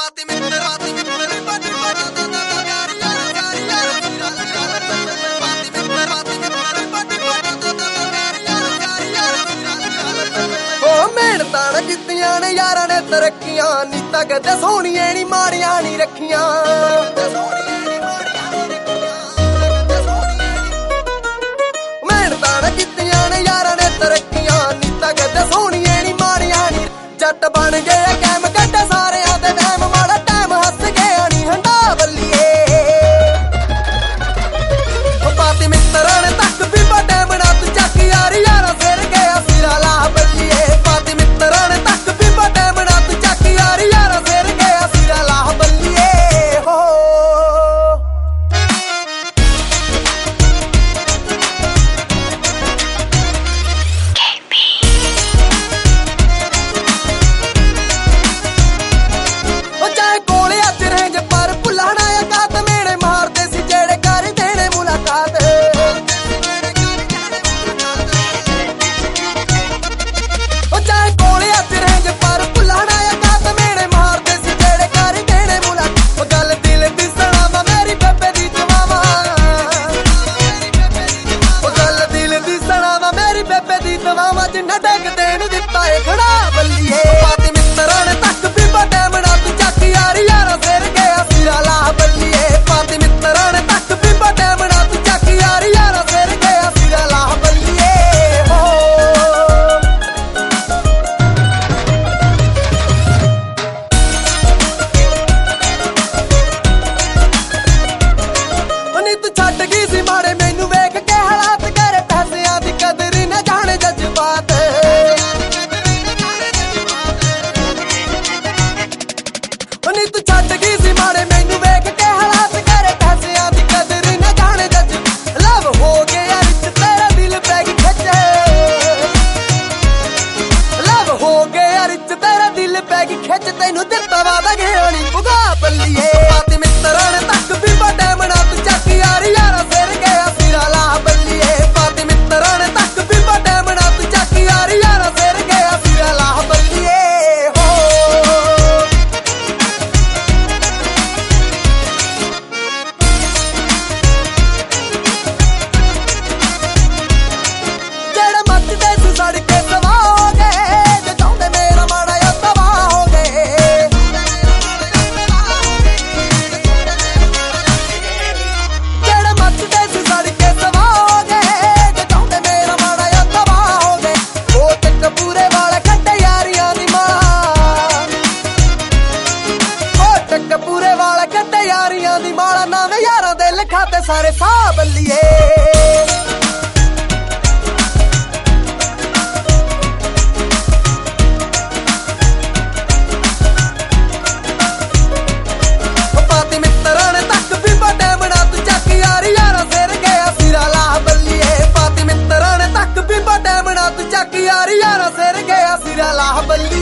ਮਿਹਨਤਾਂ ਕੀਤੀਆਂ ਨੇ ਯਾਰਾਂ ਨੇ ਤਰੱਕੀਆਂ, ਨੀਤਾਂ ਕਦੇ ਸੋਹਣੀਆਂ ਨੀ ਮਾੜੀਆਂ ਨੀ ਰੱਖੀਆਂ। ਮਿਹਨਤਾਂ ਕੀਤੀਆਂ ਨੇ ਯਾਰਾਂ ਨੇ ਤਰੱਕੀਆਂ, ਨੀਤਾਂ ਕਦੇ ਸੋਹਣੀਆਂ ਨੀ ਮਾੜੀਆਂ ਨੀ। ਜੱਟ ਬਣ ਗਏ ਕੈਮ ਕੱਢੇ ਸਾਰਿਆਂ ਦੇ ਵਹਿਮ, ਮਾੜਾ ਟਾਈਮ ਹੱਸ ਗਿਆ ਨੀ ਹੰਡਾ ਬੱਲੀਏ। ਪਾਤੀ ਮਿੱਤਰਾਂ ਨੇ ਤੱਕ ਵੀ ਵੱਡੇ ਬਣਾ ਤੂੰ ਚੱਕ ਯਾਰ ਯਾਰਾਂ ਸਿਰ ਗਿਆ ਸਿਰਾ ਲਾ ਬੱਲੀਏ। ਜਿੰਨਾ ਡੱਕ ਦੇਣ ਦਿੱਤਾ ਏ ਖੜਾ ਬੱਲੀਏ। ਪਾਤੀ ਮਿੱਤਰਾਂ ਨੇ ਤੱਕ ਵੀ ਵੱਡੇ ਬਣਾ ਤੂੰ ਚੱਕ ਯਾਰ ਯਾਰਾਂ ਸਿਰ ਗਿਆ ਸਿਰਾ ਲਾ ਬੱਲੀਏ। ਪਾਤੀ ਮਿੱਤਰਾਂ ਨੇ ਤੱਕ ਵੀ ਵੱਡੇ ਬਣਾ ਤੂੰ ਚੱਕ ਯਾਰ ਯਾਰਾਂ ਸਿਰ ਗਿਆ ਸਿਰਾ ਲਾ ਬੱਲੀਏ। ਨੀ ਤੂੰ ਛੱਡ ਗਈ ਸੀ ਮਾੜੇ ਮੈਨੂੰ ਵੇਖ ਕੇ ਹਾਲਾਤ ਕਰੇ ਪੈਸਿਆਂ ਦੀ ਕਦਰ ਨਾ ਜਾਣੇ ਜਜ਼ਬਾਤ। ਨੀ ਤੂੰ ਛੱਡ ਗਈ ਸੀ ਮਾੜੇ ਮੈਨੂੰ ਵੇਖ ਕੇ ਹਾਲਾਤ ਕਰੇ ਪੈਸਿਆਂ ਦੀ ਕਦਰ ਨਾ ਜਾਣੇ ਜਜ਼ਬਾਤ। ਲਵ ਹੋ ਗਿਆ ਵਿੱਚ ਤੇਰਾ ਦਿਲ ਪੈ ਗਈ ਖਿੱਚ, ਲਵ ਹੋ ਗਿਆ ਵਿੱਚ ਤੇਰਾ ਦਿਲ ਪੈ ਗਈ ਖਿੱਚ, ਤੈਨੂੰ ਦਿੱਤਾ ਵਾਦਾ ਗਿਆ ਨੀ ਪੁਗਾ ਬੱਲੀਏ। ਪਾਤੀ ਮਿੱਤਰਾਂ ਨੇ ਤੱਕ ਵੀ ਵੱਡੇ ਬਣਾ ਤੂੰ ਚੱਕ ਯਾਰ ਯਾਰਾਂ ਸਿਰ ਗਿਆ ਸਿਰਾ ਲਾ ਬੱਲੀਏ। ਪਾਤੀ ਮਿੱਤਰਾਂ ਨੇ ਤੱਕ ਵੀ ਵੱਡੇ ਬਣਾ ਤੂੰ ਚੱਕ ਯਾਰ ਯਾਰਾਂ ਸਿਰ ਗਿਆ ਸਿਰਾ ਲਾ ਬੱਲੀਏ। ਜਿਹੜੇ ਮੱਚਦੇ ਸੀ ਸੜ ਕੇ ਸਵਾ ਹੋ ਗਏ, ਜੇ ਚਾਹੁੰਦੇ ਮੇਰਾ ਮਾੜਾ ਜਿਹਾ ਤਬਾਹ ਹੋ ਗਏ। ਜਿਹੜੇ ਮੱਚਦੇ ਸੀ ਸੜ ਕੇ ਸਵਾ ਹੋ ਗਏ, ਜੇ ਚਾਹੁੰਦੇ ਮੇਰਾ ਮਾੜਾ ਜਿਹਾ ਤਬਾਹ ਹੋ ਗਏ। ਉਹ ਤੇ ਕਪੂਰੇ ਵਾਲੇ ਕੱਢੇ ਯਾਰੀਆਂ ਦੀ ਮਾਲਾ, ਉਹ ਤੇ ਕਪੂਰੇ ਵਾਲੇ ਕੱਢੇ ਯਾਰੀਆਂ ਦੀ ਮਾਲਾ। ਨਾਵੇਂ ਯਾਰਾਂ ਦੇ ਲਿਖਾ ਤੇ ਸਾਰੇ ਸਾਹ ਬੱਲੀਏ। ਪਾਤੀ ਮਿੱਤਰਾਂ ਨੇ ਤੱਕ ਵੀ ਵੱਡੇ ਬਣਾ ਤੂੰ ਚੱਕ ਯਾਰ ਯਾਰਾਂ ਸਿਰ ਗਿਆ ਸਿਰਾ ਲਾ ਬੱਲੀਏ। ਪਾਤੀ ਮਿੱਤਰਾਂ ਨੇ ਤੱਕ ਵੀ ਵੱਡੇ ਬਣਾ ਤੂੰ ਚੱਕ ਯਾਰ ਯਾਰਾਂ ਸਿਰ ਗਿਆ ਸਿਰਾ ਲਾ ਬੱਲੀਏ।